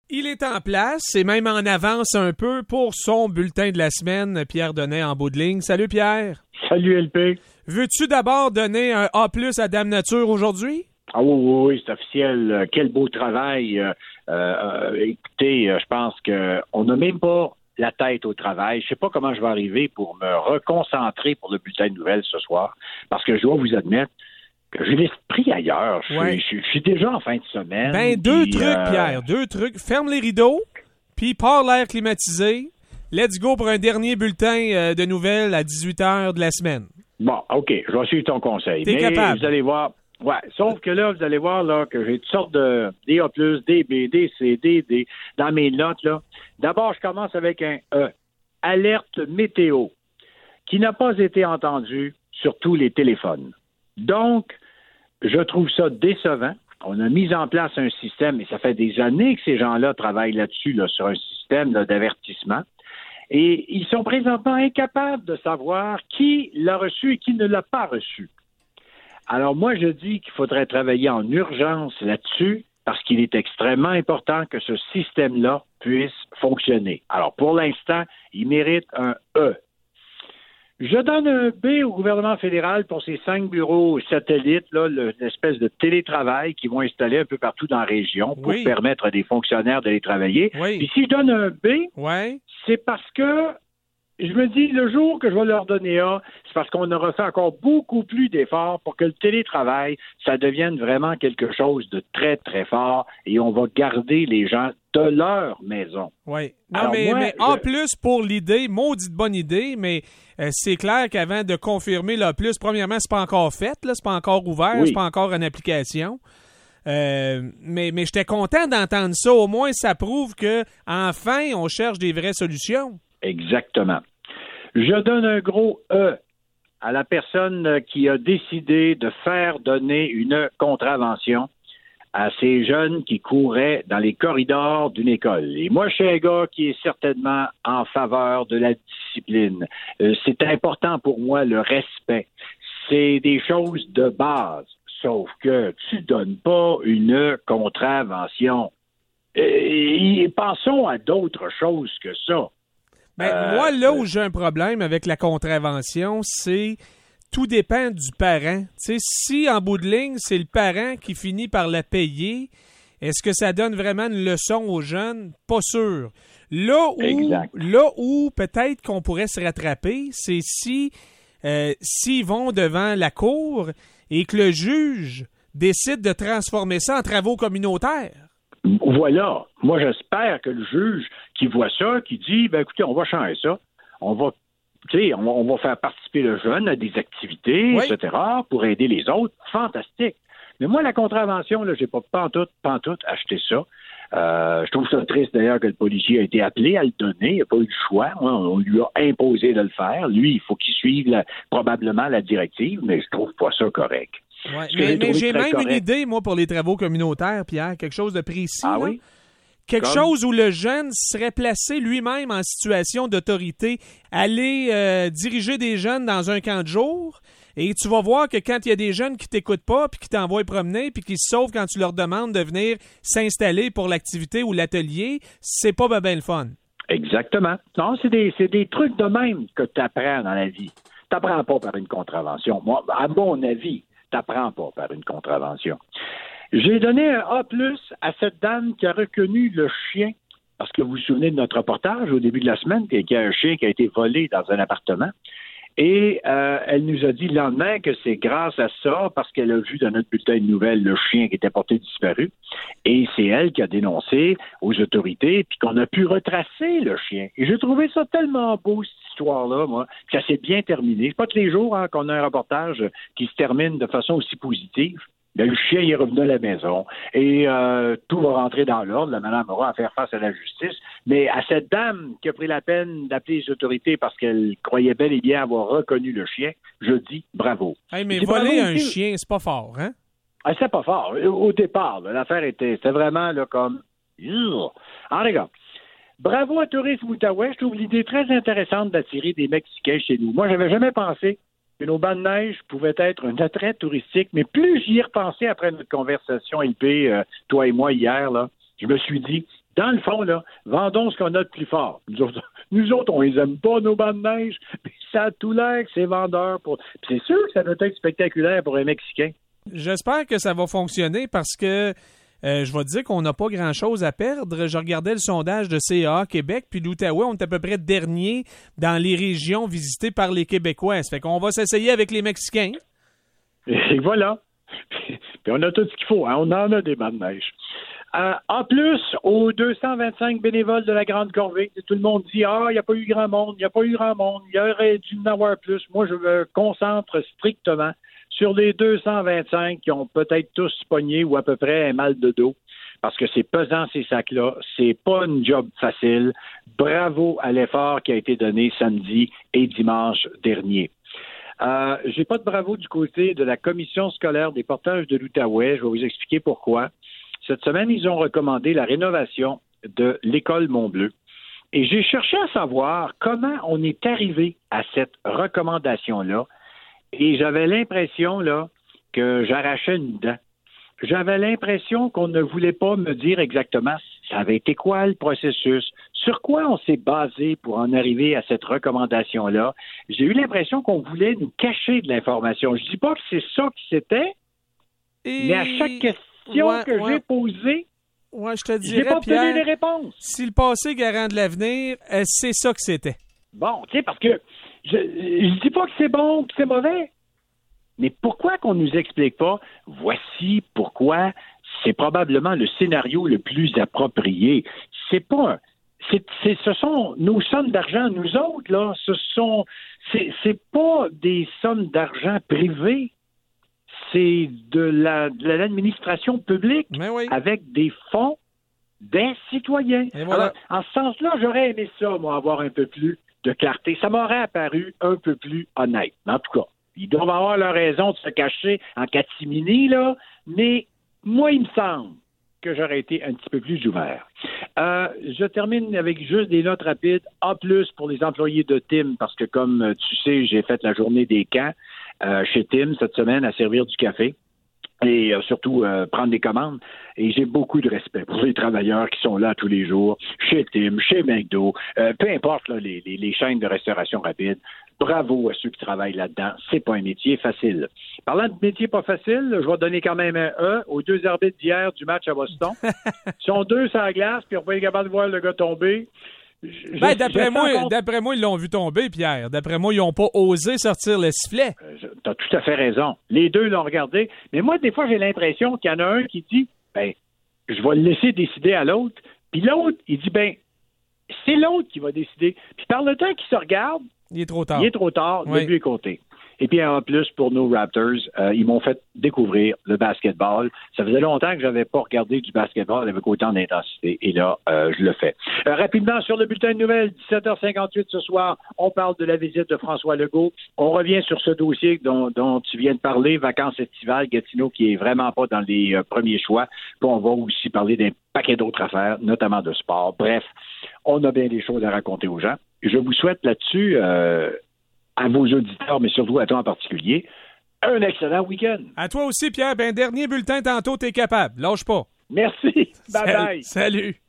Il est en place et même en avance un peu pour son bulletin de la semaine, Pierre Donnet en bout de ligne. Salut Pierre. Salut LP. Veux-tu d'abord donner un A+ à Dame Nature aujourd'hui? Ah oui, c'est officiel. Quel beau travail. Écoutez, je pense qu'on n'a même pas la tête au travail. Je sais pas comment je vais arriver pour me reconcentrer pour le bulletin de nouvelles ce soir, parce que je dois vous admettre que j'ai l'esprit ailleurs. Je suis déjà en fin de semaine. Deux trucs, Pierre. Deux trucs. Ferme les rideaux, puis pars l'air climatisé. Let's go pour un dernier bulletin de nouvelles à 18h de la semaine. Bon, OK. Je vais suivre ton conseil. T'es capable. Vous allez voir. Ouais. Sauf que là, vous allez voir là que j'ai toutes sortes de D A+, D, B, D, C, D dans mes notes, là. D'abord, je commence avec un E. Alerte météo, qui n'a pas été entendu sur tous les téléphones. Donc, je trouve ça décevant. On a mis en place un système, et ça fait des années que ces gens-là travaillent là-dessus, là, sur un système là, d'avertissement. Et ils sont présentement incapables de savoir qui l'a reçu et qui ne l'a pas reçu. Alors moi, je dis qu'il faudrait travailler en urgence là-dessus parce qu'il est extrêmement important que ce système-là puisse fonctionner. Alors pour l'instant, il mérite un E. Je donne un B au gouvernement fédéral pour ces 5 bureaux satellites, là, l'espèce de télétravail qu'ils vont installer un peu partout dans la région pour permettre à des fonctionnaires d'aller travailler. Oui. Puis si je donne un B, c'est parce que je me dis, le jour que je vais leur donner A, c'est parce qu'on aura fait encore beaucoup plus d'efforts pour que le télétravail, ça devienne vraiment quelque chose de très, très fort et on va garder les gens de leur maison. Oui. Non, mais A+, pour l'idée, maudite bonne idée, mais c'est clair qu'avant de confirmer l'A+, premièrement, c'est pas encore fait, là, c'est pas encore ouvert, c'est pas encore en application. Mais j'étais content d'entendre ça. Au moins, ça prouve que enfin, on cherche des vraies solutions. Exactement. Je donne un gros E à la personne qui a décidé de faire donner une contravention à ces jeunes qui couraient dans les corridors d'une école. Et moi, je suis un gars qui est certainement en faveur de la discipline. C'est important pour moi, le respect. C'est des choses de base. Sauf que tu donnes pas une contravention. Et pensons à d'autres choses que ça. Moi, là où j'ai un problème avec la contravention, c'est tout dépend du parent. Tu sais, si en bout de ligne, c'est le parent qui finit par la payer, est-ce que ça donne vraiment une leçon aux jeunes? Pas sûr. Là où peut-être qu'on pourrait se rattraper, c'est s'ils vont devant la cour et que le juge décide de transformer ça en travaux communautaires. Voilà. Moi, j'espère que le juge qui voit ça, qui dit, écoutez, on va changer ça. On va faire participer le jeune à des activités, etc., pour aider les autres. Fantastique. Mais moi, la contravention, là, j'ai pas pantoute acheté ça. Je trouve ça triste, d'ailleurs, que le policier a été appelé à le donner. Il n'a pas eu le choix. On lui a imposé de le faire. Lui, il faut qu'il suive probablement la directive, mais je trouve pas ça correct. Ouais, mais j'ai même une idée, moi, pour les travaux communautaires, Pierre, quelque chose de précis. Ah là. Oui? Quelque chose où le jeune serait placé lui-même en situation d'autorité, aller diriger des jeunes dans un camp de jour, et tu vas voir que quand il y a des jeunes qui t'écoutent pas, puis qui t'envoient promener, puis qui se sauvent quand tu leur demandes de venir s'installer pour l'activité ou l'atelier, c'est pas ben le fun. Exactement. Non, c'est des trucs de même que tu apprends dans la vie. Tu n'apprends pas par une contravention. Moi, à mon avis, t'apprends pas par une contravention. J'ai donné un A+ à cette dame qui a reconnu le chien, parce que vous vous souvenez de notre reportage au début de la semaine, qu'il y a un chien qui a été volé dans un appartement. Et elle nous a dit le lendemain que c'est grâce à ça, parce qu'elle a vu dans notre bulletin de nouvelles le chien qui était porté disparu. Et c'est elle qui a dénoncé aux autorités, puis qu'on a pu retracer le chien. Et j'ai trouvé ça tellement beau, cette histoire-là, moi, que ça s'est bien terminé. C'est pas tous les jours qu'on a un reportage qui se termine de façon aussi positive. Bien, le chien il est revenu à la maison et tout va rentrer dans l'ordre. La madame aura à faire face à la justice. Mais à cette dame qui a pris la peine d'appeler les autorités parce qu'elle croyait bel et bien avoir reconnu le chien, je dis bravo. Hey, mais voler un chien, c'est pas fort, hein? Ah, c'est pas fort. Au départ, là, l'affaire c'était vraiment là, comme... En regard. Bravo à Tourisme Outaouais. Je trouve l'idée très intéressante d'attirer des Mexicains chez nous. Moi, j'avais jamais pensé que nos bancs de neige pouvaient être un attrait touristique, mais plus j'y ai repensé après notre conversation, LP, toi et moi, hier, là, je me suis dit, Dans le fond, là, vendons ce qu'on a de plus fort. Nous autres, on les aime pas, nos bancs de neige, mais ça a tout l'air que c'est vendeur. Puis c'est sûr que ça doit être spectaculaire pour un Mexicain. J'espère que ça va fonctionner parce que je vais te dire qu'on n'a pas grand-chose à perdre. Je regardais le sondage de CAA Québec, puis l'Outaouais, on est à peu près dernier dans les régions visitées par les Québécois. Ça fait qu'on va s'essayer avec les Mexicains. Et voilà. Puis on a tout ce qu'il faut. Hein? On en a des bancs de neige. En plus, aux 225 bénévoles de la Grande Corvée, tout le monde dit « Ah, il n'y a pas eu grand monde, il y aurait dû en avoir plus. » Moi, je me concentre strictement sur les 225 qui ont peut-être tous pogné ou à peu près un mal de dos, parce que c'est pesant ces sacs-là, c'est pas une job facile. Bravo à l'effort qui a été donné samedi et dimanche dernier. J'ai pas de bravo du côté de la commission scolaire des portages de l'Outaouais. Je vais vous expliquer pourquoi. Cette semaine, ils ont recommandé la rénovation de l'école Mont-Bleu. Et j'ai cherché à savoir comment on est arrivé à cette recommandation-là. Et j'avais l'impression là que j'arrachais une dent. J'avais l'impression qu'on ne voulait pas me dire exactement ça avait été quoi le processus, sur quoi on s'est basé pour en arriver à cette recommandation-là. J'ai eu l'impression qu'on voulait nous cacher de l'information. Je dis pas que c'est ça que c'était, mais à chaque question que j'ai posée, je te dirais, j'ai pas obtenu Pierre, les réponses. Si le passé garant de l'avenir, c'est ça que c'était. Bon, tu sais, parce que je dis pas que c'est bon ou que c'est mauvais, mais pourquoi qu'on nous explique pas, voici pourquoi c'est probablement le scénario le plus approprié. Ce sont nos sommes d'argent, nous autres, là, c'est pas des sommes d'argent privées, c'est de l'administration publique avec des fonds des citoyens. Voilà. Alors, en ce sens-là, j'aurais aimé ça, moi, avoir un peu plus de clarté. Ça m'aurait apparu un peu plus honnête. En tout cas, ils doivent avoir leur raison de se cacher en catimini, là, mais moi, il me semble que j'aurais été un petit peu plus ouvert. Je termine avec juste des notes rapides. En plus, pour les employés de Tim, parce que comme tu sais, j'ai fait la journée des camps chez Tim cette semaine à servir du café et surtout prendre des commandes. Et j'ai beaucoup de respect pour les travailleurs qui sont là tous les jours, chez Tim, chez McDo, peu importe là, les chaînes de restauration rapide. Bravo à ceux qui travaillent là-dedans. C'est pas un métier facile. Parlant de métier pas facile, je vais donner quand même un E aux deux arbitres d'hier du match à Boston. Ils sont deux sur la glace, puis on va être capable de voir le gars tomber. D'après moi, ils l'ont vu tomber, Pierre. D'après moi, ils n'ont pas osé sortir le sifflet. T'as tout à fait raison. Les deux l'ont regardé. Mais moi, des fois, j'ai l'impression qu'il y en a un qui dit, je vais le laisser décider à l'autre. Puis l'autre, il dit, c'est l'autre qui va décider. Puis par le temps qu'il se regarde, il est trop tard. Le but est compté. Et puis en plus, pour nos Raptors, ils m'ont fait découvrir le basketball. Ça faisait longtemps que j'avais pas regardé du basketball avec autant d'intensité. Et là, je le fais. Rapidement, sur le bulletin de nouvelles, 17h58 ce soir, on parle de la visite de François Legault. On revient sur ce dossier dont tu viens de parler, vacances estivales, Gatineau, qui est vraiment pas dans les premiers choix. Puis on va aussi parler d'un paquet d'autres affaires, notamment de sport. Bref, on a bien des choses à raconter aux gens. Je vous souhaite là-dessus, à vos auditeurs, mais surtout à toi en particulier, un excellent week-end. À toi aussi, Pierre. Dernier bulletin tantôt, t'es capable. Lâche pas. Merci. Bye-bye. Salut.